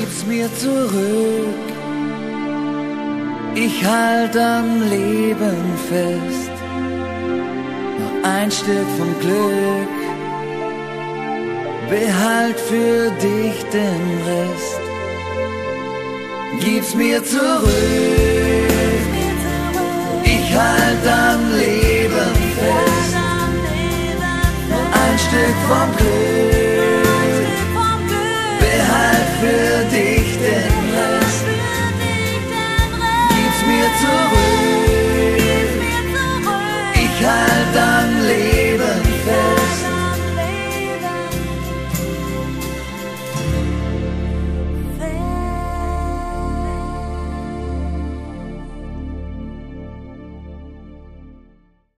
gib's mir zurück. Ich halt am Leben fest, noch ein Stück vom Glück. Behalt für dich den Rest. Gib's mir zurück. Ich halt am Leben fest, noch ein Stück vom Glück.